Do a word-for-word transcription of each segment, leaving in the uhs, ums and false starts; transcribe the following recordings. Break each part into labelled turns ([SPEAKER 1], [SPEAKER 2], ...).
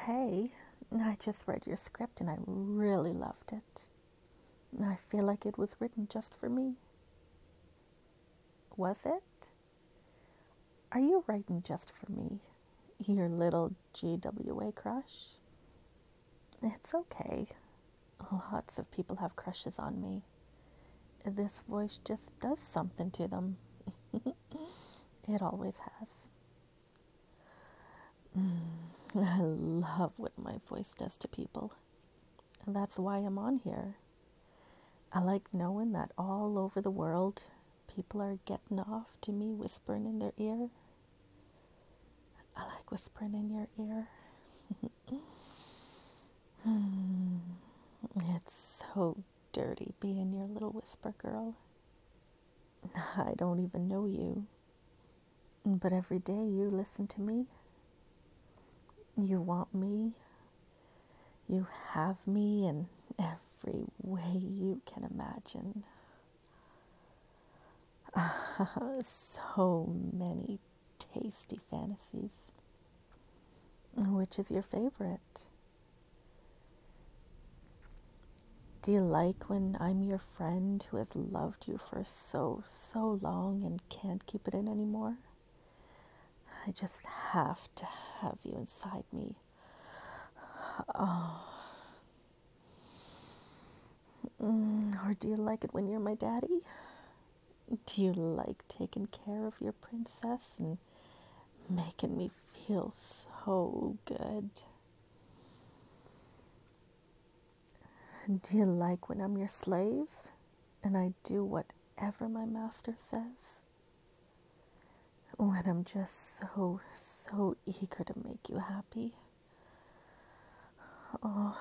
[SPEAKER 1] Hey, I just read your script and I really loved it. I feel like it was written just for me. Was it? Are you writing just for me? Your little G W A crush? It's okay. Lots of people have crushes on me. This voice just does something to them. It always has. I love what my voice does to people. That's why I'm on here. I like knowing that all over the world, people are getting off to me whispering in their ear. I like whispering in your ear. It's so dirty being your little whisper girl. I don't even know you, but every day you listen to me. You want me. You have me in every way you can imagine. So many tasty fantasies. Which is your favorite? Do you like when I'm your friend who has loved you for so, so long and can't keep it in anymore? I just have to have you inside me. Oh. Mm, or do you like it when you're my daddy? Do you like taking care of your princess and making me feel so good? Do you like when I'm your slave and I do whatever my master says? When I'm just so, so eager to make you happy? Oh.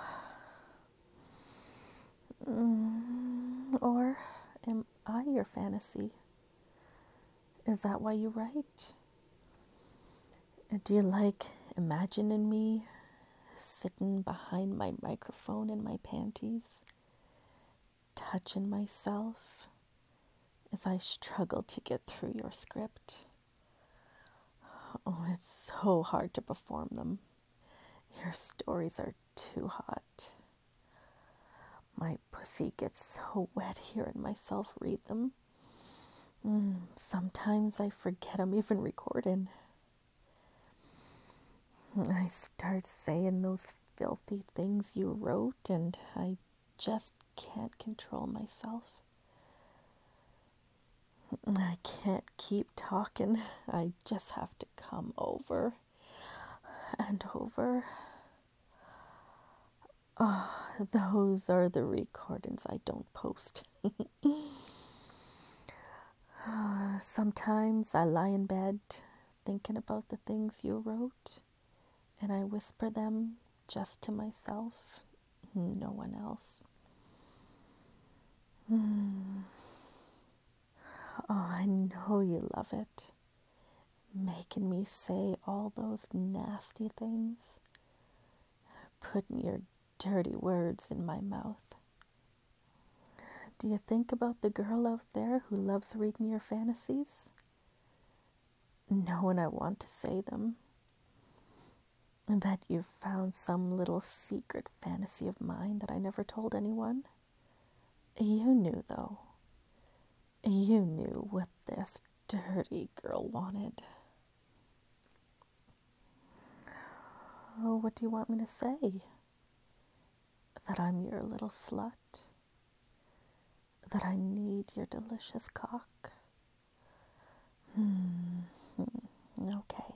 [SPEAKER 1] Mm, or am I your fantasy? Is that why you write? Do you like imagining me sitting behind my microphone in my panties, touching myself as I struggle to get through your script? Oh, it's so hard to perform them. Your stories are too hot. My pussy gets so wet hearing myself read them. Mm, sometimes I forget I'm even recording. I start saying those filthy things you wrote, and I just can't control myself. I can't keep talking. I just have to come over and over. Oh, those are the recordings I don't post. uh, sometimes I lie in bed thinking about the things you wrote, and I whisper them just to myself, no one else. Mm. Oh, I know you love it, making me say all those nasty things, putting your dirty words in my mouth. Do you think about the girl out there who loves reading your fantasies? Knowing I want to say them, and that you've found some little secret fantasy of mine that I never told anyone? You knew, though. You knew what this dirty girl wanted. Oh, what do you want me to say? That I'm your little slut? That I need your delicious cock? Hmm. Okay.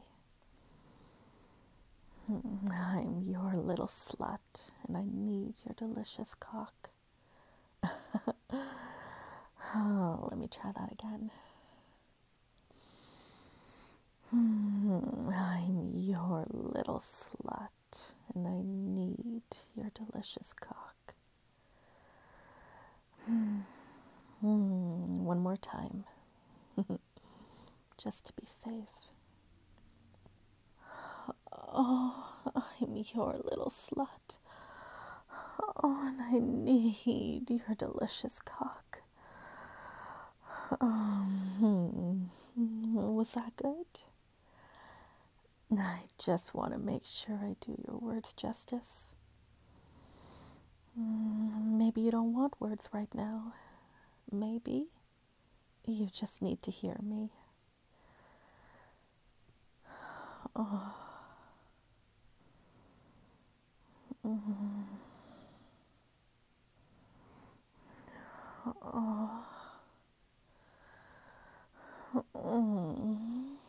[SPEAKER 1] I'm your little slut, and I need your delicious cock. Oh, let me try that again. I'm your little slut, and I need your delicious cock. One more time, just to be safe. Oh, I'm your little slut. Oh, and I need your delicious cock. Um, was that good? I just want to make sure I do your words justice. Mm, maybe you don't want words right now. Maybe you just need to hear me. Oh. Mm. Oh. Mm.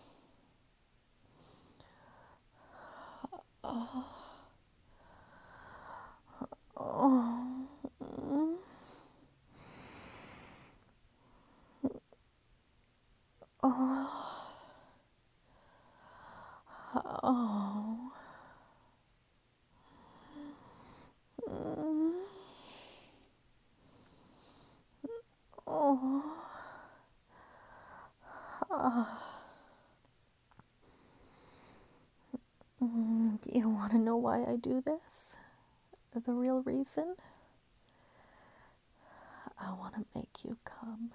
[SPEAKER 1] Oh. Oh. Mm. Oh. Oh. Mm. Oh. Ah. Mm. Do you want to know why I do this? The real reason? I want to make you come.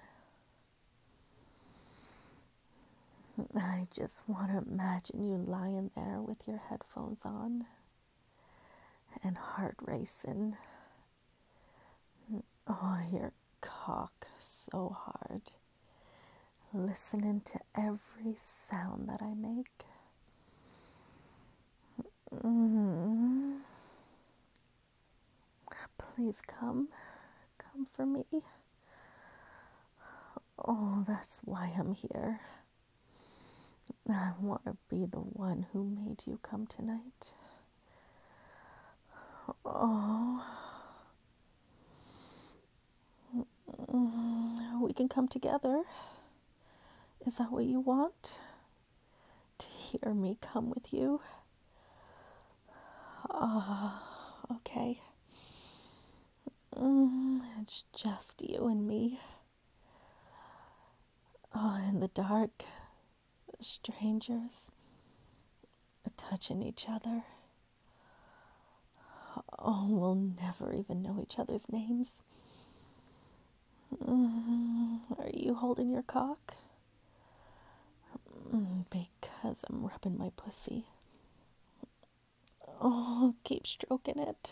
[SPEAKER 1] I just want to imagine you lying there with your headphones on and heart racing. Oh, your cock so hard. Listening to every sound that I make. Mm. Please come. Come for me. Oh, that's why I'm here. I want to be the one who made you come tonight. Oh. Mm. We can come together. Is that what you want? To hear me come with you? Ah, uh, okay. Mm, it's just you and me. Oh, in the dark, strangers touching each other. Oh, we'll never even know each other's names. Mm, are you holding your cock? Mm, because I'm rubbing my pussy. Oh, keep stroking it.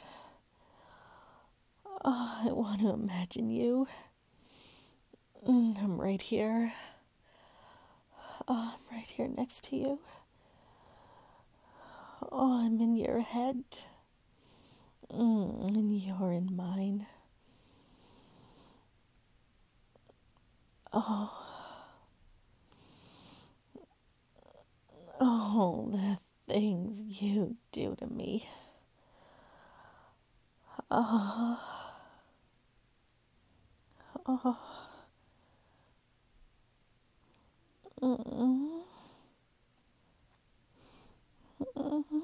[SPEAKER 1] Oh, I want to imagine you. Mm, I'm right here. Oh, I'm right here next to you. Oh, I'm in your head. Mm, and you're in mine. Oh. Oh, the things you do to me. Oh. Oh. Mm-mm. Mm-mm.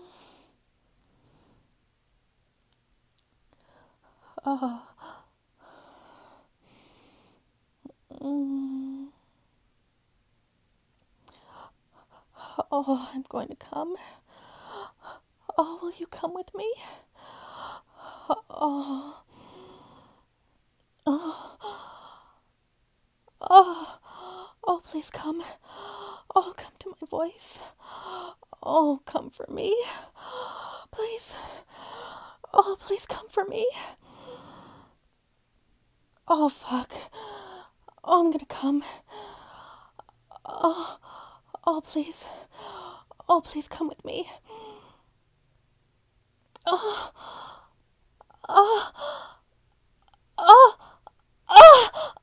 [SPEAKER 1] Oh. Mm. Oh, I'm going to come. Oh, will you come with me? Oh. Oh. Oh. Oh, please come. Oh, come to my voice. Oh, come for me. Please. Oh, please come for me. Oh, fuck. Oh, I'm gonna come. Oh, oh, please. Oh, please come with me. Oh, oh, oh, oh,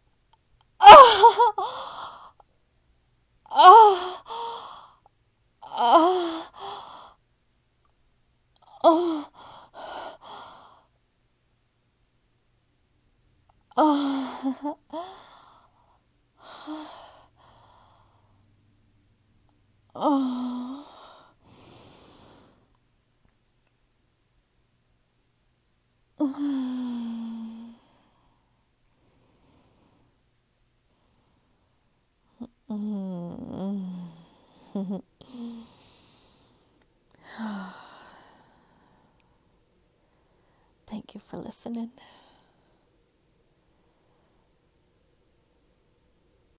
[SPEAKER 1] oh, oh, oh, oh, oh, oh. Mm. Thank you for listening.